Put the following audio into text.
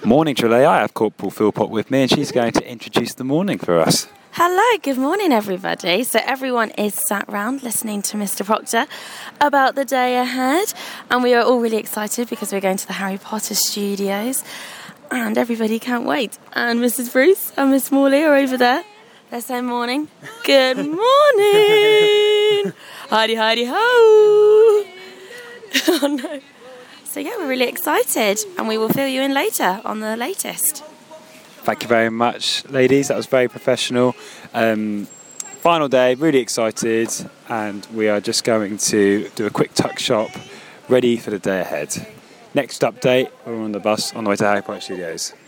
Morning, Trelay. I have Corporal Philpott with me, and she's going to introduce the morning for us. Hello, good morning everybody. So everyone is sat round listening to Mr. Proctor about the day ahead, and we are all really excited because we're going to the Harry Potter studios and everybody can't wait. And Mrs. Bruce and Miss Morley are over there. They're saying morning. Good morning. Heidi, Heidi, ho. Oh no. So yeah, we're really excited, and we will fill you in later on the latest. Thank you very much, ladies. That was very professional. Final day, really excited, and we are just going to do a quick tuck shop, ready for the day ahead. Next update, we're on the bus on the way to Harry Potter Studios.